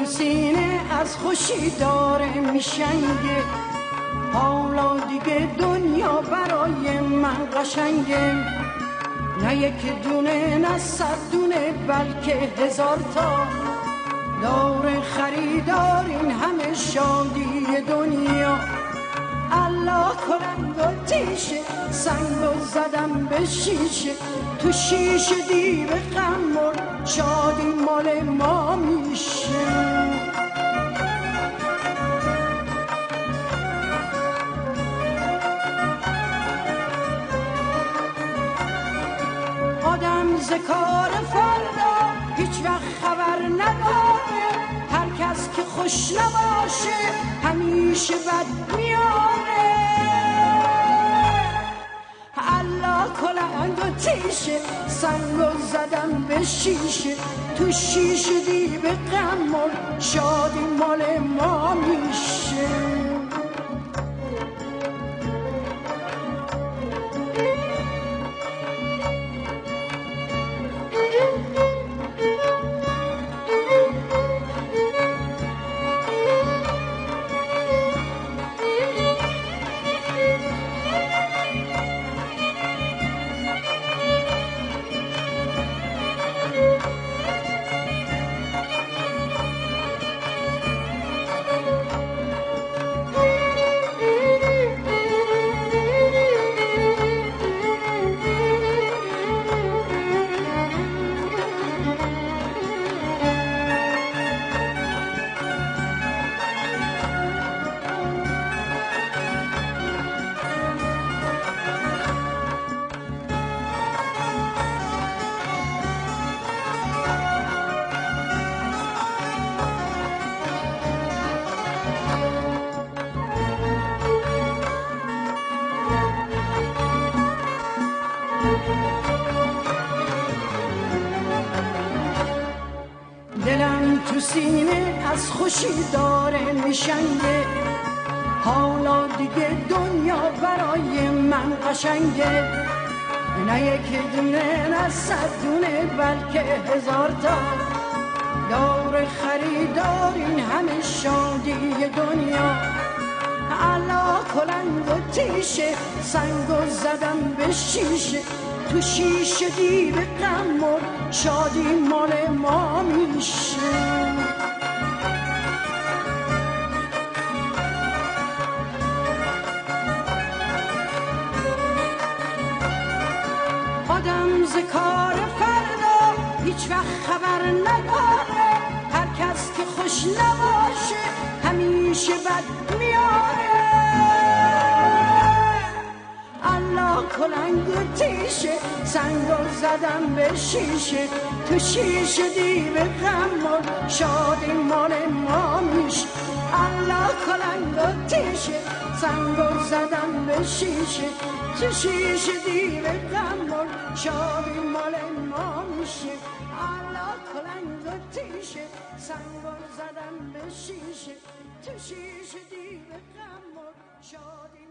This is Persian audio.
سینه از خوشی داره میشنگه، حالا دیگه دنیا برای من قشنگه، نه یک دونه نه صد دونه بلکه هزار تا، دور خریدار این همه شادی دنیا. الله کنند و تیشه سنگو زدم به شیشه، تو شیشه دیو خمر شادی مال ما میشه. آدم ز کار فردا هیچ وقت خبر نداره، هر کس که خوش نباشه همیشه بد میاره. الله کلنگ و تیشه سنگو زدم به شیشه، تو شیشه دیو غمر شادی مال ما میشه. دلم تو سینه از خوشی داره میشنگه، حالا دیگه دنیا برای من قشنگه، نه یک دونه نه صد دونه بلکه هزار تا، دور خریدار این همه شادی دنیا. الله کلنگ و تیشه سنگو زدم به شیشه، تو شیشه دیو غمر شادی مال ما میشه. آدم ز کار فردا هیچ وقت خبر نداره، هر کس که خوش نباشه همیشه بد میاره. الله کلنگ و تیشه سنگو زدم به شیشه، تو شیشه دیو غمر شادی مال ما میشه. الله کلنگ و تیشه سنگو زدم به شیشه، تو شیشه دیو غمر شادی مال ما میشه. الله کلنگ و تیشه سنگو زدم به شیشه، تو شیشه دیو غمر شادی